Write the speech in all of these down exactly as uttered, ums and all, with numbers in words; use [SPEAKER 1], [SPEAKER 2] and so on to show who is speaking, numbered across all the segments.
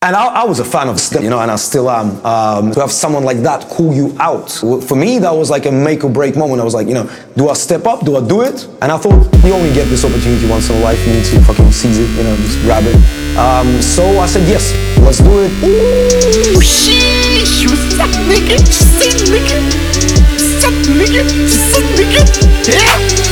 [SPEAKER 1] And I, I was a fan of Step, you know, and I still am. Um, to have someone like that call you out, for me, that was like a make or break moment. I was like, you know, do I step up? Do I do it? And I thought, you only get this opportunity once in a life. You need to fucking seize it, you know, just grab it. Um, so I said, yes, let's do it.
[SPEAKER 2] Ooh, sheesh, what's up, nigga? Shit, nigga. What's up, nigga? Shit, nigga. Yeah.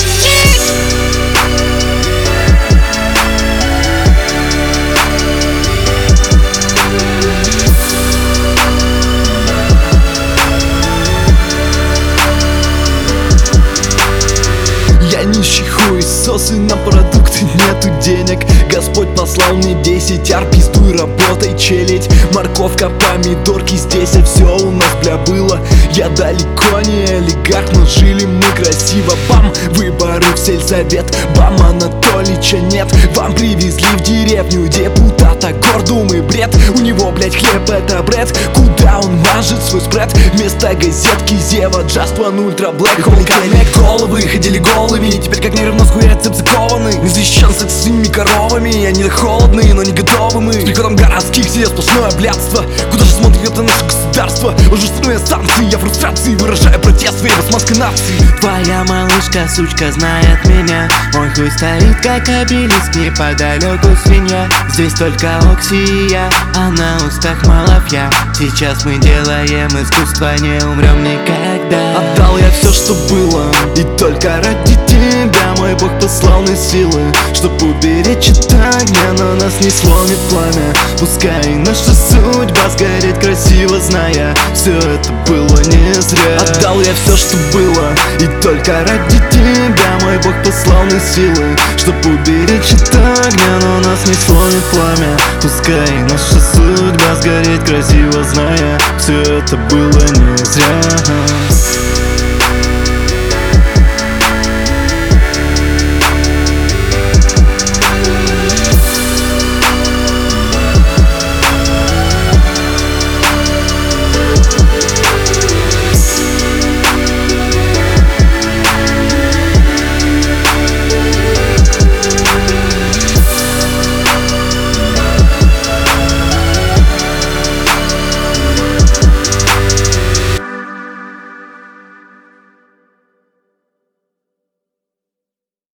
[SPEAKER 2] Я нищий хуесос, и на продукты нету денег. Господь послал мне десять ар, пиздуй, работай, челядь. Морковка, помидорки, здесь а все у нас, бля, было. Я далеко не олигарх, но жили мы красиво. Бам, выборы в сельсовет, бам, Анатолича нет. Вам привезли в деревню депутата, гордумый бред. У него, блять, хлеб это бред. Куда он мажет свой спред? Вместо газетки Зева, Just One Ultra Black Hole Connect. Головы ходили голыми, теперь как нервно скурят цепь закованы. Мы защищаемся с своими коровами, они холодные, но не готовы мы. С приходом городских себе сплошное блядство. Куда же смотрит это наше государство? Ужасные станции, я фрустрации выражаю протест своей басманской нации.
[SPEAKER 3] Твоя малышка, сучка, знает меня. Мой хуй стоит как обелиск, неподалеку свинья. Здесь только Окси и я, а на устах малафья. Сейчас мы делаем искусство, не умрем никогда.
[SPEAKER 2] Отдал я все, что было, и только ради тебя мой Бог послал мне силы, чтоб уберечь от огня, но нас не сломит пламя. Пускай наша судьба сгорит красиво, зная, все это было не зря. Отдал я все, что было, и только ради тебя мой Бог послал мне силы, чтоб уберечь от огня, но нас не сломит пламя. Пускай наша судьба сгорит красиво, зная, все это было не зря.